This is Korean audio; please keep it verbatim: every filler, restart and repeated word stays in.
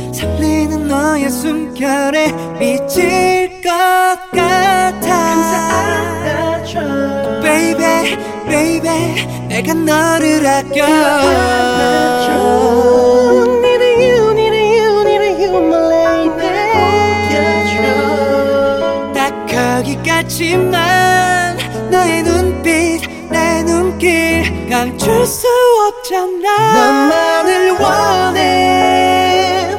설레는 너의 숨결에 미칠 것 같아. 항상 안아줘 Baby, baby 내가 너를 아껴. Need you, need you, need you my lady. 딱 거기까지만. 너의 눈빛 내 눈길 감출 수 없잖아. 너만을 원해.